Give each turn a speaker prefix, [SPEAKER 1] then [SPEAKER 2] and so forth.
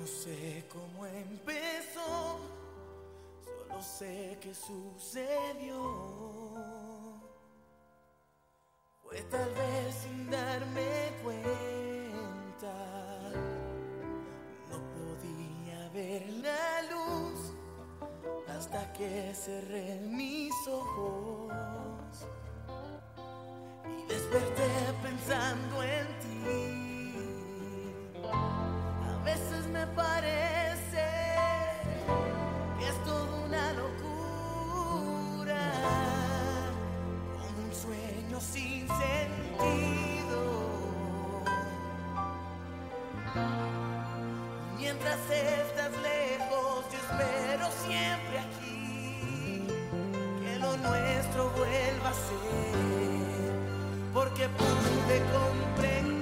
[SPEAKER 1] sé cómo empezó, solo sé que sucedió. Fue tal vez sin darme cuenta, no podía ver la luz hasta que cerré mis ojos y desperté pensando en ti. A veces me parece que es toda una locura, como un sueño sin sentido. Mientras estás lejos, yo espero siempre aquí que lo nuestro vuelva a ser, porque pude comprender